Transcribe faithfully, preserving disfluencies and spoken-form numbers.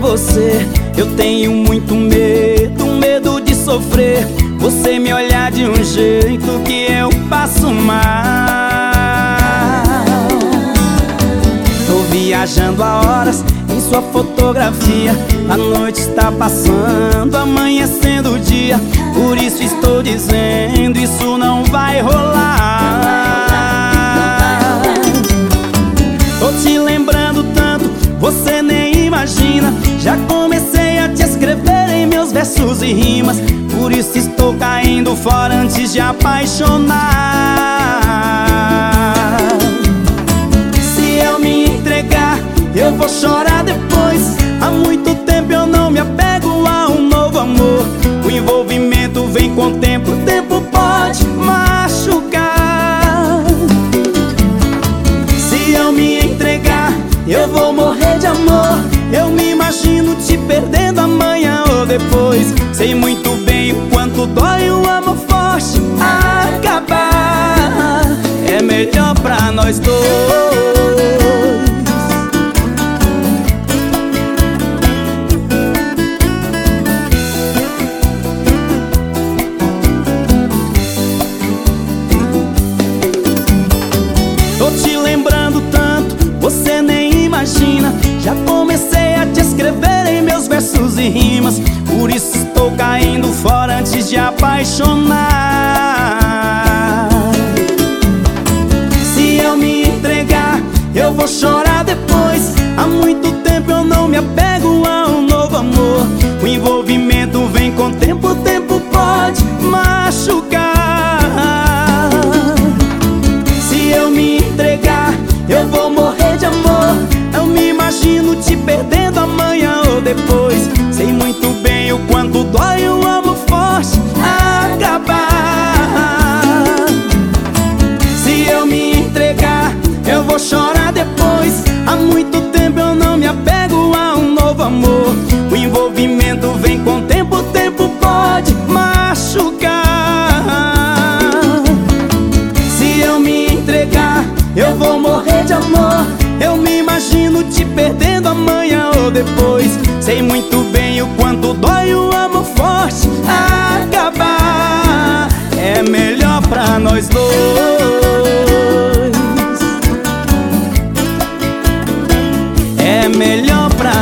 você. Eu tenho muito medo, medo de sofrer. Você me olhar de um jeito que eu passo mal. Tô viajando há horas em sua fotografia. A noite está passando, amanhecendo o dia. Por isso estou dizendo, isso não vai rolar. Tô te lembrando tanto, você nem imagina. Já comecei a te escrever em meus versos e rimas. Por isso estou caindo fora antes de apaixonar. Se eu me entregar, eu vou chorar depois. Há muito tempo eu não me apego a um novo amor. O envolvimento vem com o tempo, o tempo pode machucar. Se eu me entregar, eu vou morrer de amor. Eu me imagino te perdendo amanhã ou depois. Sei muito bem o quanto dói o amor forte acabar. É melhor pra nós dois. Tô te lembrando tanto, você nem imagina. Já comecei a te escrever em meus versos e rimas. Por isso estou caindo fora antes de apaixonar. Se eu me entregar, eu vou chorar depois. Há muito tempo eu não me apego a um novo amor. O envolvimento vem com o tempo, o tempo pode machucar. Se eu me entregar, eu vou morrer de amor. Eu me imagino te perdendo amanhã ou depois. Sei muito bem o quanto dói o amor forte acabar. Se eu me entregar, eu vou chorar depois. Há muito tempo eu não me apego a um novo amor. O envolvimento vem com o tempo, o tempo pode machucar. Se eu me entregar, eu vou morrer de amor. Eu me imagino te perdendo amanhã ou depois. Sei muito bem o quanto dói o amor forte acabar. É melhor pra nós dois. É melhor pra